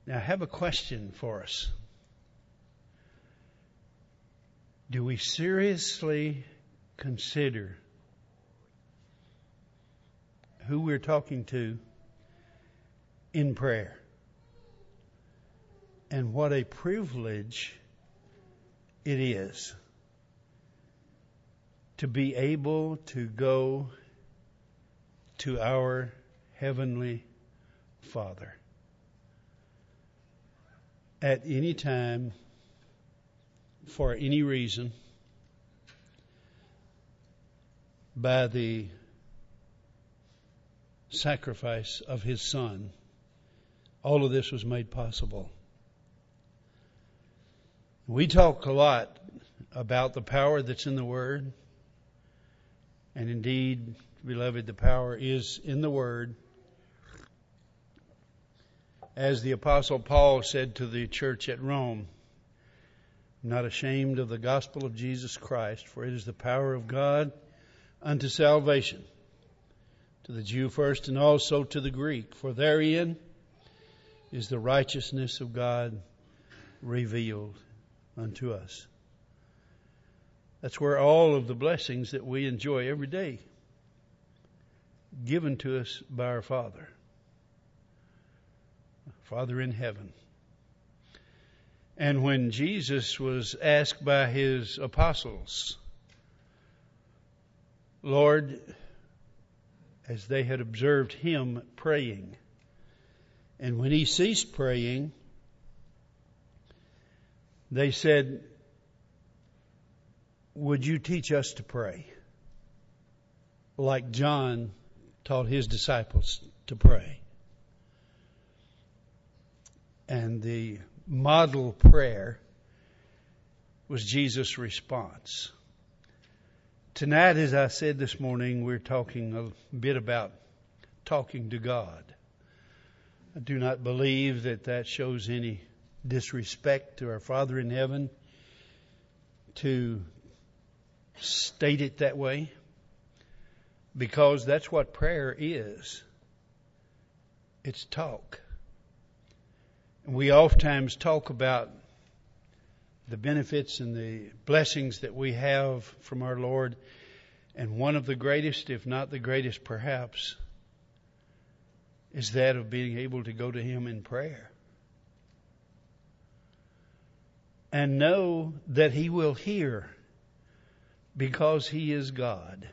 Now, I have a question for us. Do we seriously consider who we're talking to in prayer? And what a privilege it is to be able to go to our Heavenly Father at any time, for any reason, by the sacrifice of His Son. All of this was made possible. We talk a lot about the power that's in the Word. And indeed, beloved, the power is in the Word. As the Apostle Paul said to the church at Rome, "I'm not ashamed of the gospel of Jesus Christ, for it is the power of God unto salvation, to the Jew first and also to the Greek. For therein is the righteousness of God revealed unto us." That's where all of the blessings that we enjoy every day, given to us by our Father in heaven. And when Jesus was asked by His apostles, Lord, as they had observed Him praying, and when He ceased praying, they said, would you teach us to pray like John taught his disciples to pray? And the model prayer was Jesus' response. Tonight, as I said this morning, we're talking a bit about talking to God. I do not believe that shows any disrespect to our Father in heaven to state it that way, because that's what prayer is. It's talk. We oftentimes talk about the benefits and the blessings that we have from our Lord, and one of the greatest, if not the greatest perhaps, is that of being able to go to Him in prayer and know that He will hear, because He is God.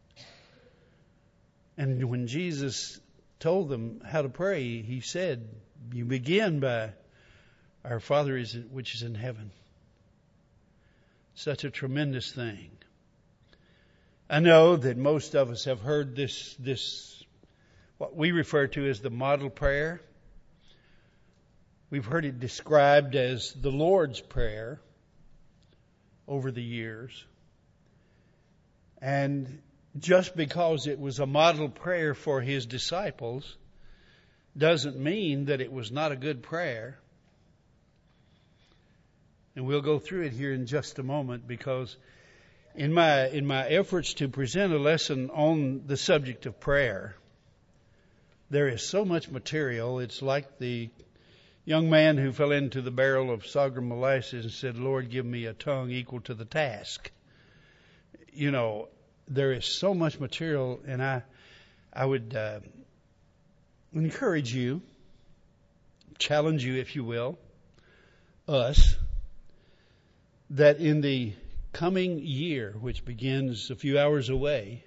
And when Jesus told them how to pray, He said, you begin by, our Father which is in heaven. Such a tremendous thing. I know that most of us have heard this what we refer to as the model prayer. We've heard it described as the Lord's Prayer over the years. And just because it was a model prayer for His disciples doesn't mean that it was not a good prayer. And we'll go through it here in just a moment, because in my efforts to present a lesson on the subject of prayer, there is so much material. It's like the young man who fell into the barrel of sorghum molasses and said, Lord, give me a tongue equal to the task. You know, there is so much material, and I would encourage you, challenge you, if you will, us, that in the coming year, which begins a few hours away,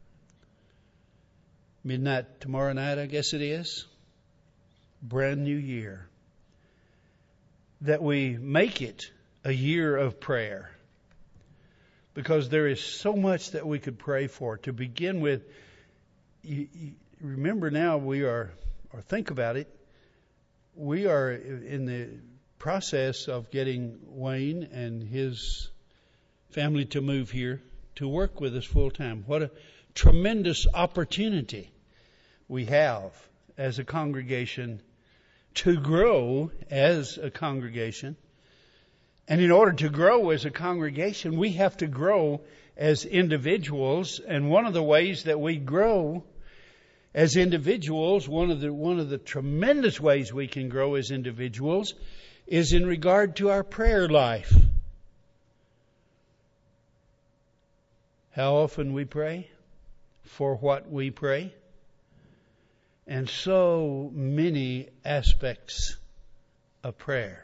midnight tomorrow night, I guess it is, brand new year, that we make it a year of prayer. Because there is so much that we could pray for. To begin with, you remember now or think about it, we are in the process of getting Wayne and his family to move here to work with us full time. What a tremendous opportunity we have as a congregation to grow as a congregation. And in order to grow as a congregation, we have to grow as individuals. And one of the ways that we grow As individuals, one of the tremendous ways we can grow as individuals is in regard to our prayer life. How often we pray, for what we pray, and so many aspects of prayer.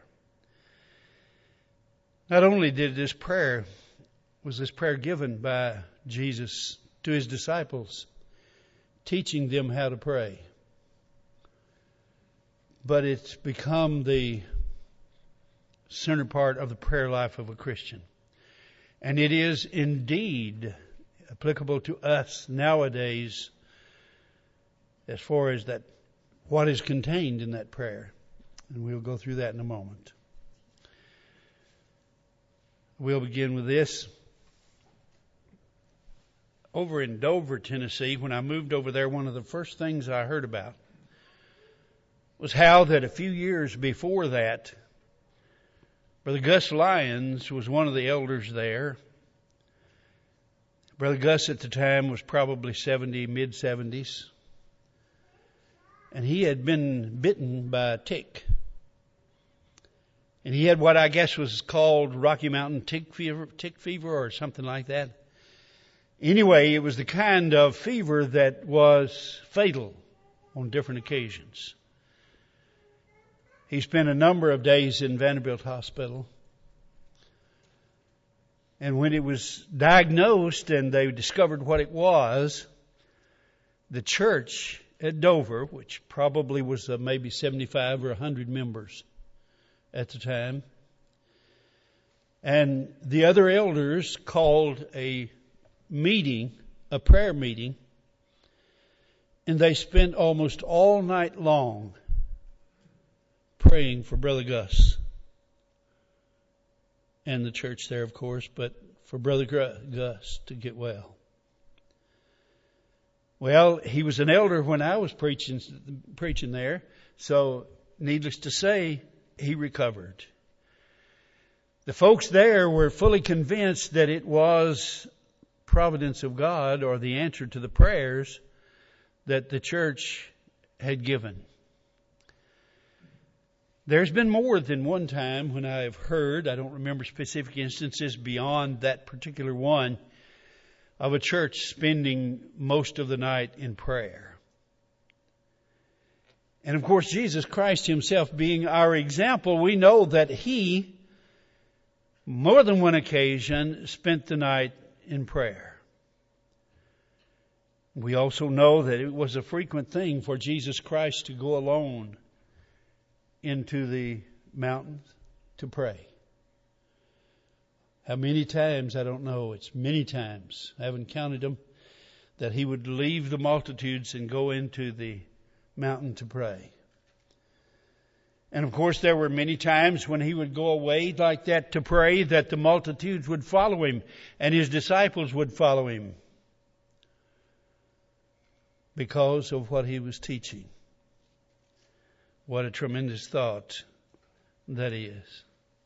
Not only was this prayer given by Jesus to His disciples, teaching them how to pray, but it's become the center part of the prayer life of a Christian. And it is indeed applicable to us nowadays as far as that what is contained in that prayer. And we'll go through that in a moment. We'll begin with this. Over in Dover, Tennessee, when I moved over there, one of the first things I heard about was how that a few years before that, Brother Gus Lyons was one of the elders there. Brother Gus at the time was probably 70, mid-70s. And he had been bitten by a tick. And he had what I guess was called Rocky Mountain tick fever or something like that. Anyway, it was the kind of fever that was fatal on different occasions. He spent a number of days in Vanderbilt Hospital. And when it was diagnosed and they discovered what it was, the church at Dover, which probably was maybe 75 or 100 members at the time, and the other elders called a prayer meeting, and they spent almost all night long praying for Brother Gus and the church there, of course, but for Brother Gus to get well. Well, he was an elder when I was preaching there, so needless to say, he recovered. The folks there were fully convinced that it was providence of God or the answer to the prayers that the church had given. There's been more than one time when I have heard, I don't remember specific instances beyond that particular one, of a church spending most of the night in prayer. And of course, Jesus Christ Himself being our example, we know that He, more than one occasion, spent the night in prayer. We also know that it was a frequent thing for Jesus Christ to go alone into the mountains to pray. How many times, I don't know. It's many times. I haven't counted them. That He would leave the multitudes and go into the mountain to pray. And of course, there were many times when He would go away like that to pray that the multitudes would follow Him and His disciples would follow Him because of what He was teaching. What a tremendous thought that is.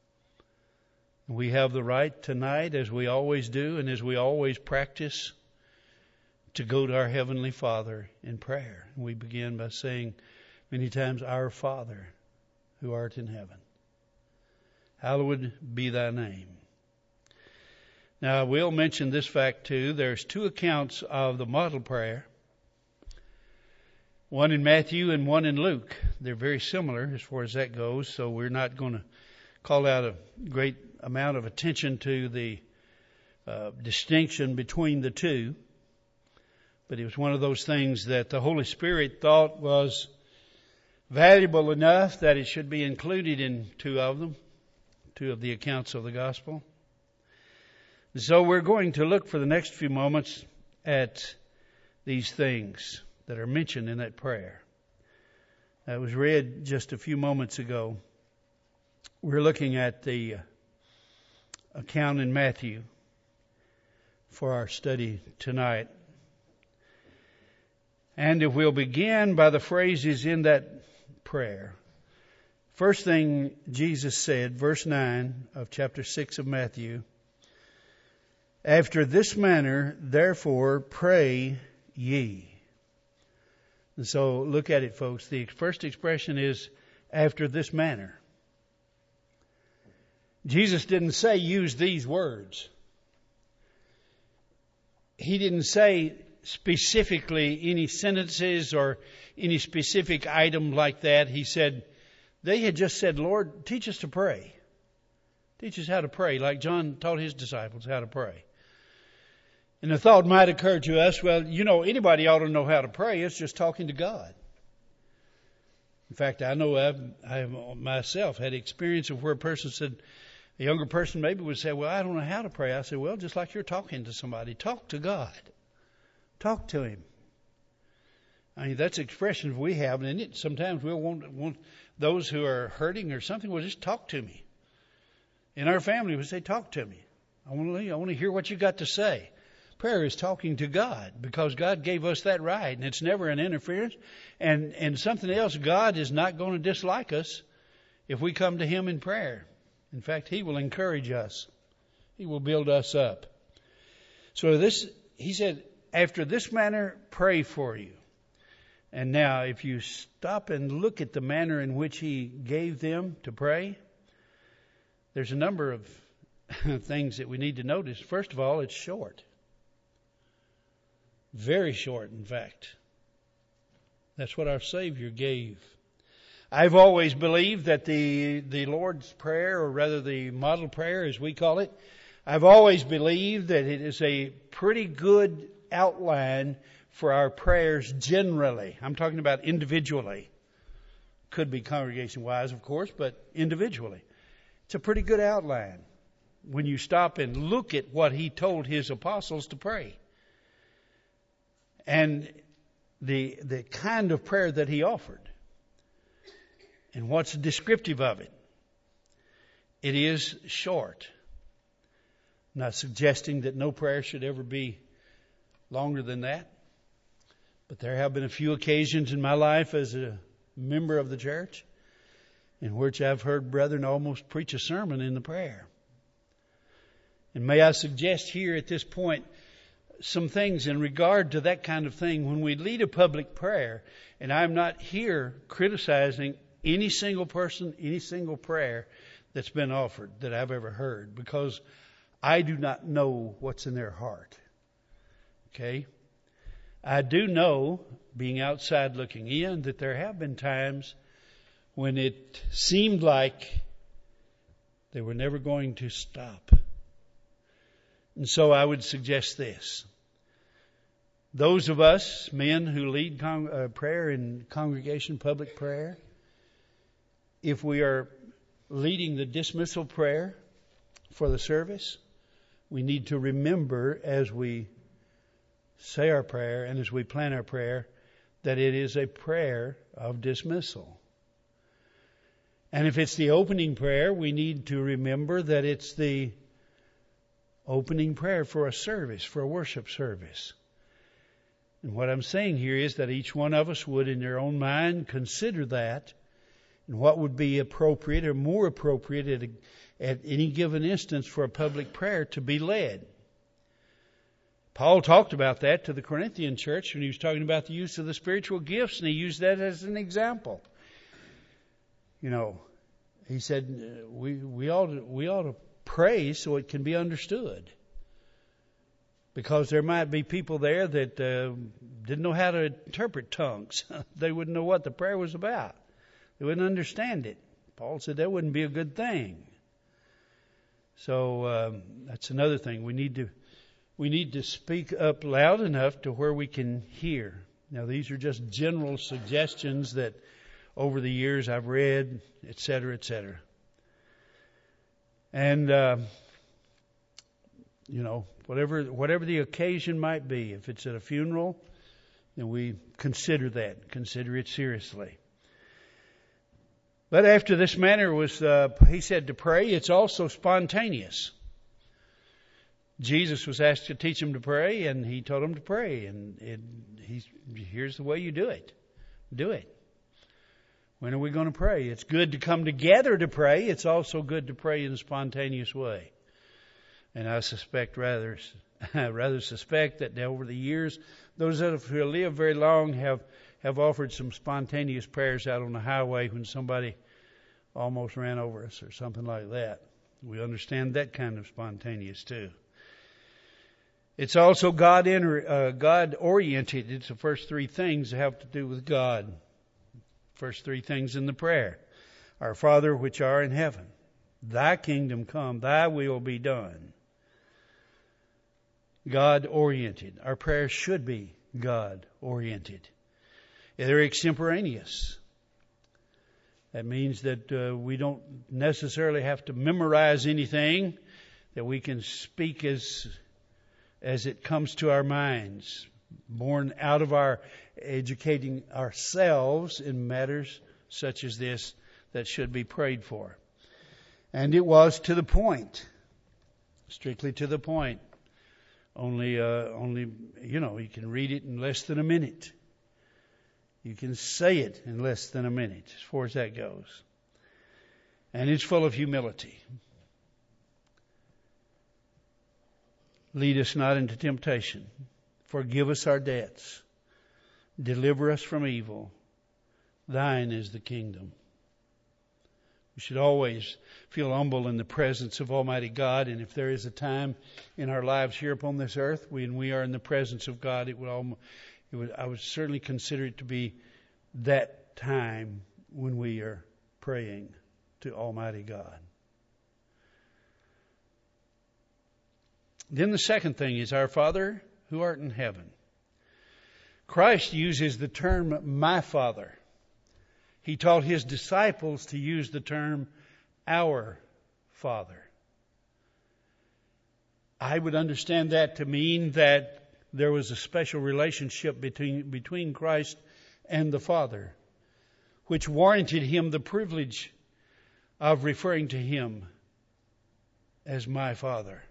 We have the right tonight, as we always do and as we always practice, to go to our Heavenly Father in prayer. We begin by saying many times, Our Father, who art in heaven, hallowed be thy name. Now, I will mention this fact too. There's two accounts of the model prayer. One in Matthew and one in Luke. They're very similar as far as that goes, so we're not going to call out a great amount of attention to the distinction between the two. But it was one of those things that the Holy Spirit thought was valuable enough that it should be included in two of the accounts of the gospel. So we're going to look for the next few moments at these things that are mentioned in that prayer. That was read just a few moments ago. We're looking at the account in Matthew for our study tonight. And if we'll begin by the phrases in that prayer. First thing Jesus said, verse 9 of chapter 6 of Matthew, After this manner, therefore, pray ye. And so look at it, folks. The first expression is after this manner. Jesus didn't say use these words. He didn't say specifically any sentences or any specific item like that. He said, they had just said, Lord, teach us to pray. Teach us how to pray, like John taught his disciples how to pray. And the thought might occur to us, well, anybody ought to know how to pray. It's just talking to God. In fact, I know I myself had experience of where a younger person maybe would say, well, I don't know how to pray. I said, well, just like you're talking to somebody, talk to God. Talk to Him. I mean, that's expressions we have, and sometimes we'll want those who are hurting or something, well, just talk to me. In our family, we say, talk to me. I want to hear what you got to say. Prayer is talking to God because God gave us that right, and it's never an interference. And something else, God is not going to dislike us if we come to Him in prayer. In fact, He will encourage us. He will build us up. So He said, after this manner, pray for you. And now, if you stop and look at the manner in which He gave them to pray, there's a number of things that we need to notice. First of all, it's short. Very short, in fact. That's what our Savior gave. I've always believed that the Lord's Prayer, or rather the model prayer as we call it, I've always believed that it is a pretty good outline for our prayers generally. I'm talking about individually. Could be congregation-wise, of course, but individually. It's a pretty good outline when you stop and look at what He told His apostles to pray. And the kind of prayer that He offered. And what's descriptive of it? It is short. I'm not suggesting that no prayer should ever be longer than that. But there have been a few occasions in my life as a member of the church in which I've heard brethren almost preach a sermon in the prayer. And may I suggest here at this point some things in regard to that kind of thing when we lead a public prayer. And I'm not here criticizing any single person, any single prayer that's been offered that I've ever heard, because I do not know what's in their heart. Okay? I do know, being outside looking in, that there have been times when it seemed like they were never going to stop. And so I would suggest this. Those of us, men who lead prayer in congregation, public prayer, if we are leading the dismissal prayer for the service, we need to remember as we say our prayer and as we plan our prayer that it is a prayer of dismissal. And if it's the opening prayer, we need to remember that it's the opening prayer for a service, for a worship service. And what I'm saying here is that each one of us would, in their own mind, consider that and what would be appropriate or more appropriate at any given instance for a public prayer to be led. Paul talked about that to the Corinthian church when he was talking about the use of the spiritual gifts, and he used that as an example. He said we ought to pray so it can be understood. Because there might be people there that didn't know how to interpret tongues. They wouldn't know what the prayer was about. They wouldn't understand it. Paul said that wouldn't be a good thing. So that's another thing. We need to speak up loud enough to where we can hear. Now, these are just general suggestions that over the years I've read, etc., etc. And whatever the occasion might be, if it's at a funeral, then we consider it seriously. But after this manner he said to pray, it's also spontaneous. Jesus was asked to teach him to pray, and he told him to pray. And here's the way you do it. Do it. When are we going to pray? It's good to come together to pray. It's also good to pray in a spontaneous way. And I rather suspect that over the years, those of us who live very long have have offered some spontaneous prayers out on the highway when somebody almost ran over us or something like that. We understand that kind of spontaneous too. It's also God-oriented. It's the first three things that have to do with God. First three things in the prayer. Our Father which art in heaven, thy kingdom come, thy will be done. God-oriented. Our prayers should be God-oriented. They're extemporaneous. That means that we don't necessarily have to memorize anything, that we can speak as it comes to our minds, born out of our educating ourselves in matters such as this that should be prayed for. And it was to the point, strictly to the point. Only, you can read it in less than a minute. You can say it in less than a minute, as far as that goes. And it's full of humility. Lead us not into temptation. Forgive us our debts. Deliver us from evil. Thine is the kingdom. We should always feel humble in the presence of Almighty God. And if there is a time in our lives here upon this earth when we are in the presence of God, I would certainly consider it to be that time when we are praying to Almighty God. Then the second thing is our Father who art in heaven. Christ uses the term my Father. He taught his disciples to use the term our Father. I would understand that to mean that there was a special relationship between Christ and the Father, which warranted him the privilege of referring to him as my Father.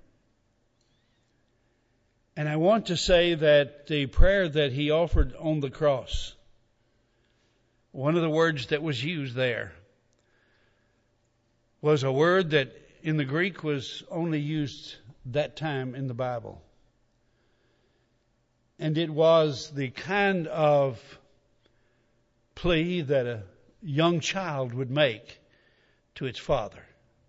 And I want to say that the prayer that he offered on the cross, one of the words that was used there was a word that in the Greek was only used that time in the Bible. And it was the kind of plea that a young child would make to its father.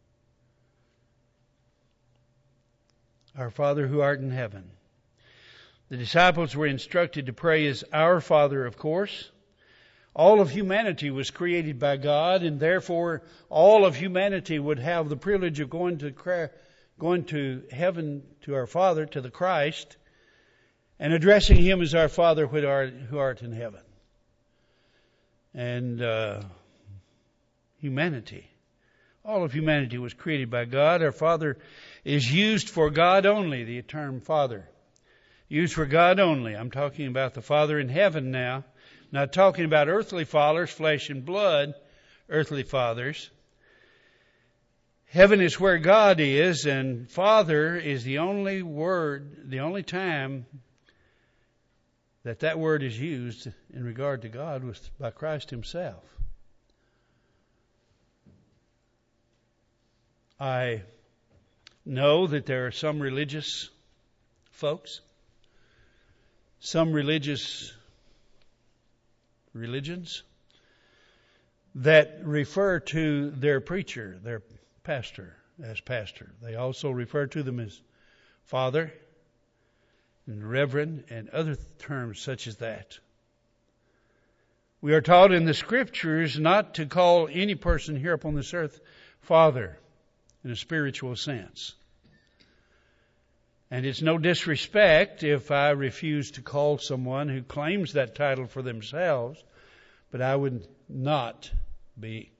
Our Father who art in heaven. The disciples were instructed to pray as our Father, of course. All of humanity was created by God, and therefore all of humanity would have the privilege of going to heaven, to our Father, to the Christ, and addressing him as our Father who art in heaven. And humanity, all of humanity was created by God. Our Father is used for God only, the term Father. Used for God only. I'm talking about the Father in heaven now. Not talking about earthly fathers, flesh and blood, earthly fathers. Heaven is where God is, and Father is the only word, the only time that word is used in regard to God was by Christ himself. I know that there are some religious folks, some religions that refer to their preacher, their pastor, as pastor. They also refer to them as Father and Reverend and other terms such as that. We are taught in the Scriptures not to call any person here upon this earth Father in a spiritual sense. And it's no disrespect if I refuse to call someone who claims that title for themselves, but I would not be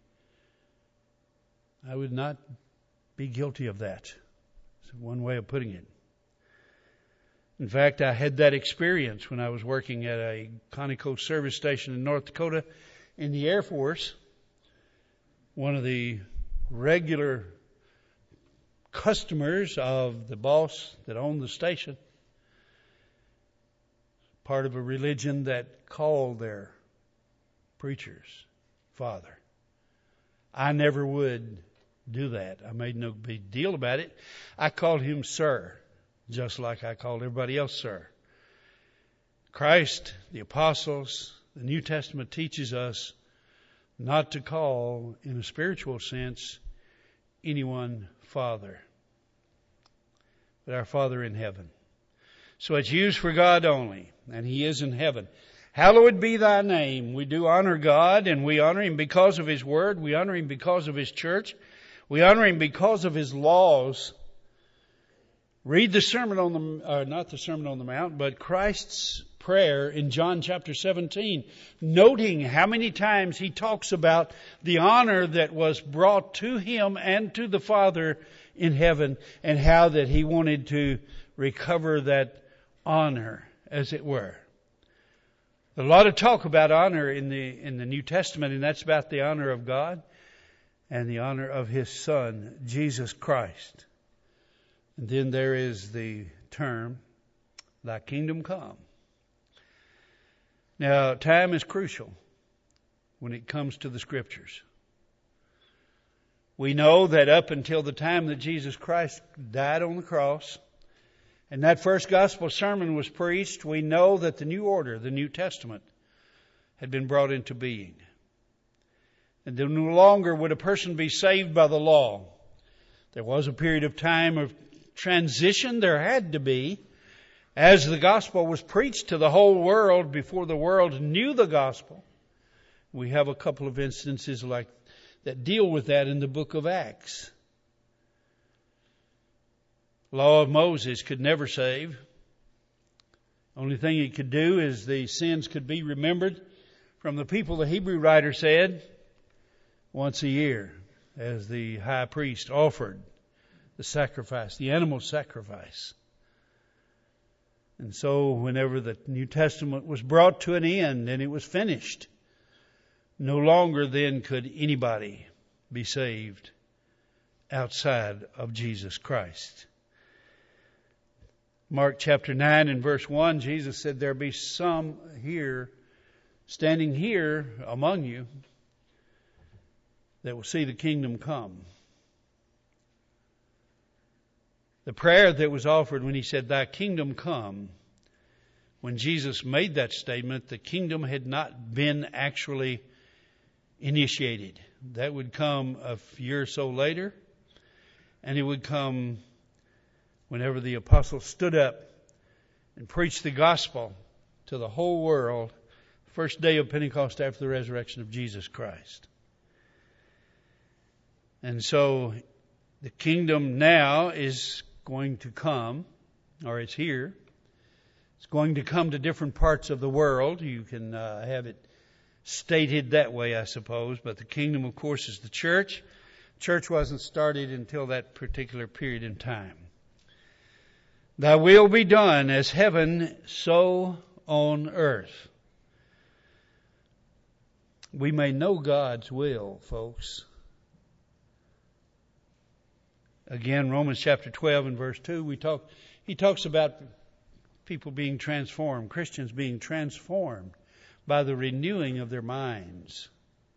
guilty of that. It's one way of putting it. In fact, I had that experience when I was working at a Conoco service station in North Dakota in the Air Force. One of the regular customers of the boss that owned the station, part of a religion that called their preachers Father. I never would do that. I made no big deal about it. I called him Sir, just like I called everybody else Sir. Christ, the apostles, the New Testament teaches us not to call, in a spiritual sense, anyone Father, but our Father in heaven. So it's used for God only, and He is in heaven. Hallowed be thy name. We do honor God, and we honor Him because of His Word. We honor Him because of His church. We honor Him because of His laws. Read the Sermon on the, not the Sermon on the Mount, but Christ's prayer in John chapter 17, noting how many times He talks about the honor that was brought to Him and to the Father in heaven, and how that He wanted to recover that honor, as it were. A lot of talk about honor in the New Testament, and that's about the honor of God and the honor of His Son, Jesus Christ. And then there is the term, thy kingdom come. Now, time is crucial when it comes to the Scriptures. We know that up until the time that Jesus Christ died on the cross, and that first gospel sermon was preached, we know that the new order, the New Testament, had been brought into being. And then no longer would a person be saved by the law. There was a period of time of transition. There had to be, as the gospel was preached to the whole world before the world knew the gospel. We have a couple of instances like that deal with that in the book of Acts. Law of Moses could never save. Only thing it could do is the sins could be remembered from the people, the Hebrew writer said, once a year, as the high priest offered the sacrifice, the animal sacrifice. And so whenever the New Testament was brought to an end and it was finished, no longer then could anybody be saved outside of Jesus Christ. Mark chapter 9 and verse 1, Jesus said, there be some here, standing here among you, that will see the kingdom come. The prayer that was offered when He said, thy kingdom come, when Jesus made that statement, the kingdom had not been actually initiated. That would come a year or so later, and it would come whenever the apostles stood up and preached the gospel to the whole world, first day of Pentecost after the resurrection of Jesus Christ. And so the kingdom now is going to come, or it's here. It's going to come to different parts of the world. You can have it stated that way, I suppose. But the kingdom, of course, is the church. Church wasn't started until that particular period in time. Thy will be done as heaven, so on earth. We may know God's will, folks. Again, Romans chapter 12 and verse 2, he talks about people being transformed, Christians being transformed by the renewing of their minds.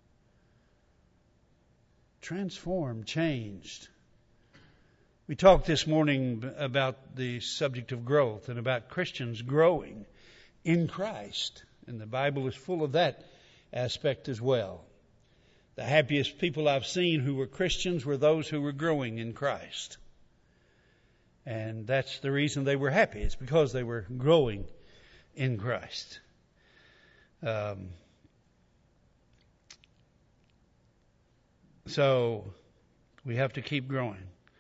Transformed, changed. We talked this morning about the subject of growth and about Christians growing in Christ. And the Bible is full of that aspect as well. The happiest people I've seen who were Christians were those who were growing in Christ. And that's the reason they were happy. It's because they were growing in Christ. So we have to keep growing.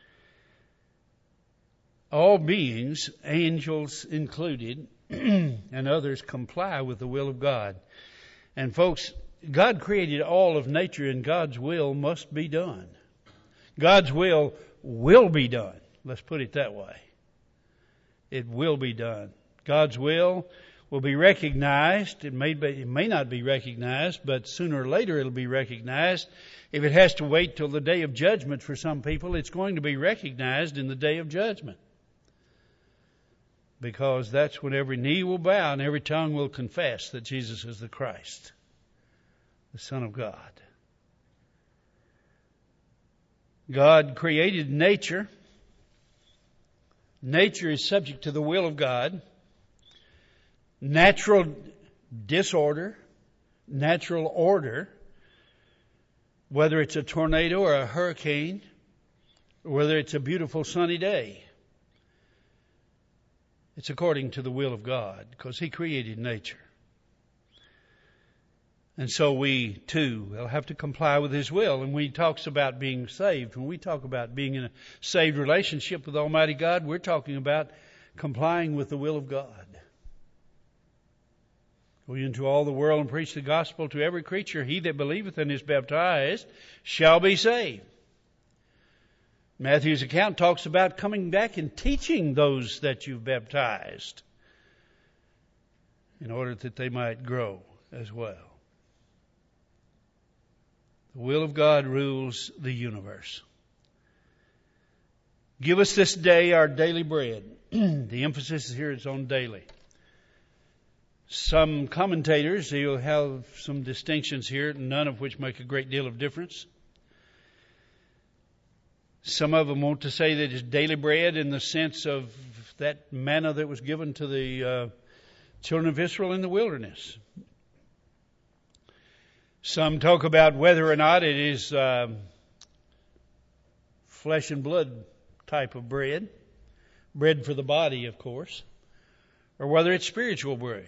All beings, angels included, and others comply with the will of God. And folks, God created all of nature, and God's will must be done. God's will be done. Let's put it that way. It will be done. God's will be recognized. It may not be recognized, but sooner or later it'll be recognized. If it has to wait till the day of judgment for some people, it's going to be recognized in the day of judgment. Because that's when every knee will bow and every tongue will confess that Jesus is the Christ, the Son of God. God created nature. Nature is subject to the will of God. Natural disorder natural order, whether it's a tornado or a hurricane, or whether it's a beautiful sunny day. It's according to the will of God, because He created nature. And so we, too, will have to comply with His will. And when He talks about being saved, when we talk about being in a saved relationship with Almighty God, we're talking about complying with the will of God. Go into all the world and preach the gospel to every creature. He that believeth and is baptized shall be saved. Matthew's account talks about coming back and teaching those that you've baptized in order that they might grow as well. The will of God rules the universe. Give us this day our daily bread. The emphasis here is on daily. Some commentators, you'll have some distinctions here, none of which make a great deal of difference. Some of them want to say that it's daily bread in the sense of that manna that was given to the children of Israel in the wilderness. Some talk about whether or not it is flesh and blood type of bread, bread for the body, of course, or whether it's spiritual bread.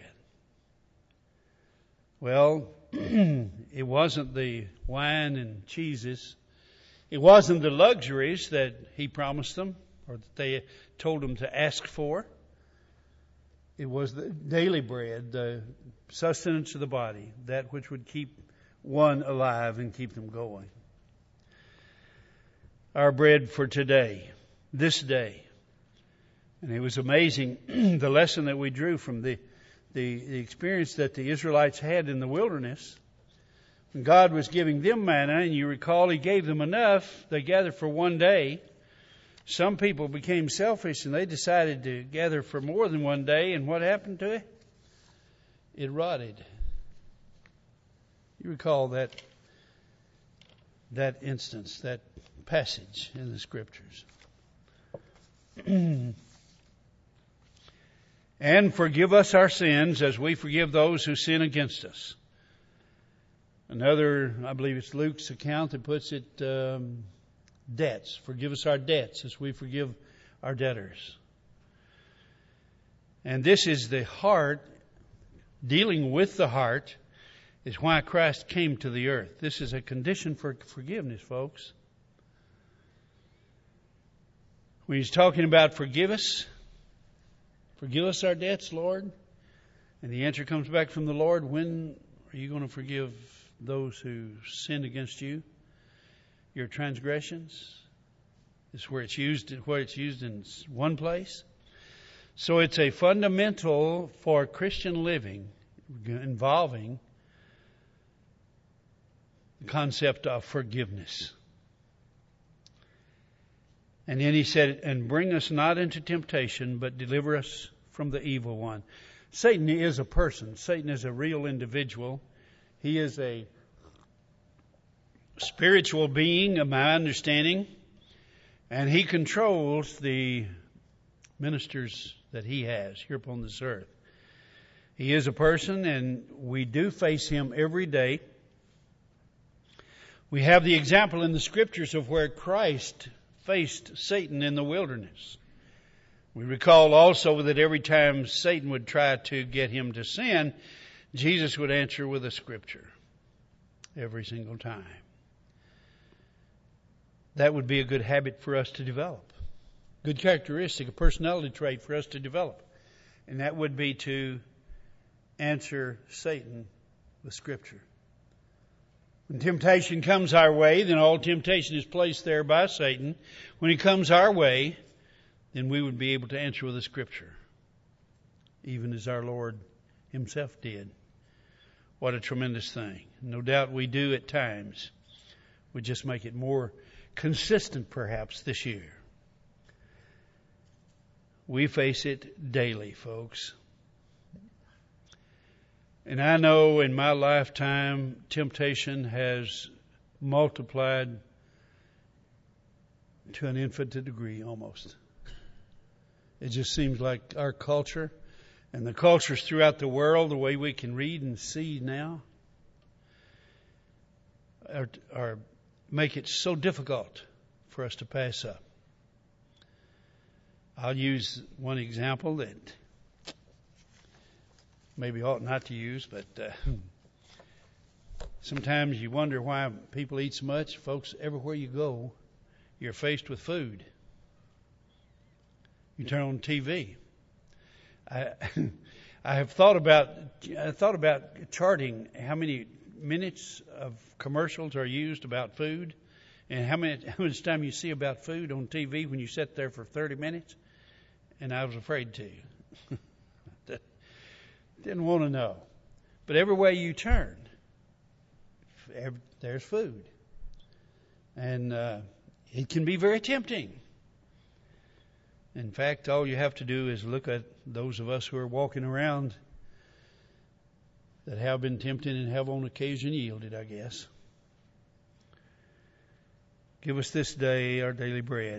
Well, it wasn't the wine and cheeses. It wasn't the luxuries that He promised them or that they told them to ask for. It was the daily bread, the sustenance of the body, that which would keep one alive and keep them going. Our bread for today, this day. And it was amazing the lesson that we drew from the experience that the Israelites had in the wilderness. When God was giving them manna, and you recall He gave them enough, they gathered for one day. Some people became selfish and they decided to gather for more than one day, and what happened to it? It rotted. You recall that instance, that passage in the Scriptures. And forgive us our sins as we forgive those who sin against us. Another, I believe it's Luke's account that puts it, debts. Forgive us our debts as we forgive our debtors. And this is the heart, dealing with the heart, is why Christ came to the earth. This is a condition for forgiveness, folks. When He's talking about forgive us our debts, Lord. And the answer comes back from the Lord, when are you going to forgive those who sinned against you? Your transgressions? This is where it's used in one place. So it's a fundamental for Christian living involving the concept of forgiveness. And then He said, and bring us not into temptation, but deliver us from the evil one. Satan is a person. Satan is a real individual. He is a spiritual being, of my understanding, and he controls the ministers that he has here upon this earth. He is a person, and we do face him every day. We have the example in the Scriptures of where Christ faced Satan in the wilderness. We recall also that every time Satan would try to get him to sin, Jesus would answer with a Scripture every single time. That would be a good habit for us to develop. Good characteristic, a personality trait for us to develop. And that would be to answer Satan with Scripture. When temptation comes our way, then all temptation is placed there by Satan. When he comes our way, then we would be able to answer with the Scripture, even as our Lord Himself did. What a tremendous thing. No doubt we do at times. We just make it more consistent perhaps this year. We face it daily, folks. And I know in my lifetime, temptation has multiplied to an infinite degree almost. It just seems like our culture and the cultures throughout the world, the way we can read and see now, or make it so difficult for us to pass up. I'll use one example that maybe ought not to use, but sometimes you wonder why people eat so much. Folks, everywhere you go, you're faced with food. You turn on TV. I thought about charting how many minutes of commercials are used about food, and how much time you see about food on TV when you sit there for 30 minutes. And I was afraid to. Didn't want to know. But every way you turn, there's food. And it can be very tempting. In fact, all you have to do is look at those of us who are walking around that have been tempted and have on occasion yielded, I guess. Give us this day our daily bread.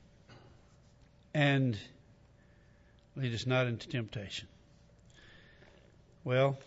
And lead us not into temptation. Well,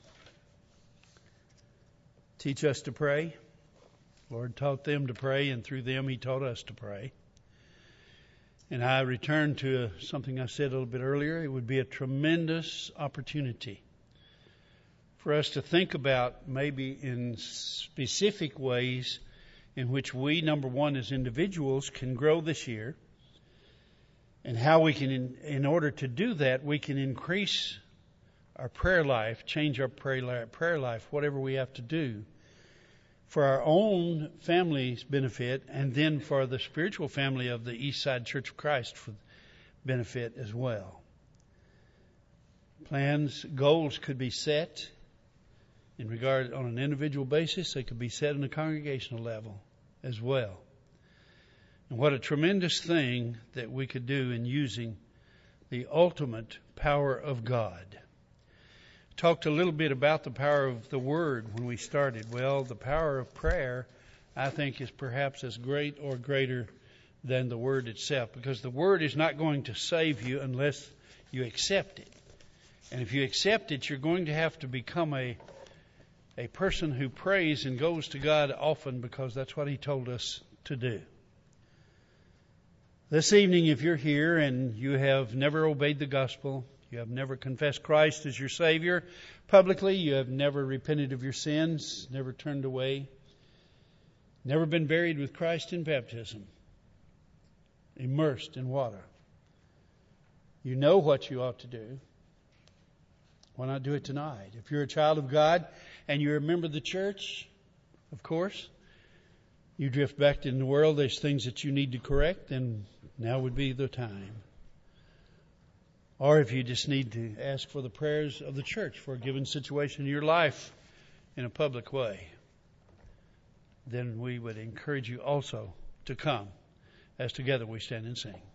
teach us to pray. Lord taught them to pray, and through them He taught us to pray. And I return to something I said a little bit earlier. It would be a tremendous opportunity for us to think about maybe in specific ways in which we, number one, as individuals, can grow this year. And how we can, in order to do that, we can increase our prayer life, change our prayer life, whatever we have to do, for our own family's benefit, and then for the spiritual family of the Eastside Church of Christ for benefit as well. Plans, goals could be set in regard on an individual basis. They could be set on a congregational level as well. And what a tremendous thing that we could do in using the ultimate power of God. Talked a little bit about the power of the Word when we started. Well, the power of prayer, I think, is perhaps as great or greater than the Word itself, because the Word is not going to save you unless you accept it. And if you accept it, you're going to have to become a person who prays and goes to God often, because that's what He told us to do. This evening, if you're here and you have never obeyed the gospel, you have never confessed Christ as your Savior publicly, you have never repented of your sins, never turned away, never been buried with Christ in baptism, immersed in water, you know what you ought to do. Why not do it tonight? If you're a child of God and you're a member of the church, of course, you drift back in the world, there's things that you need to correct, then now would be the time. Or if you just need to ask for the prayers of the church for a given situation in your life in a public way, then we would encourage you also to come as together we stand and sing.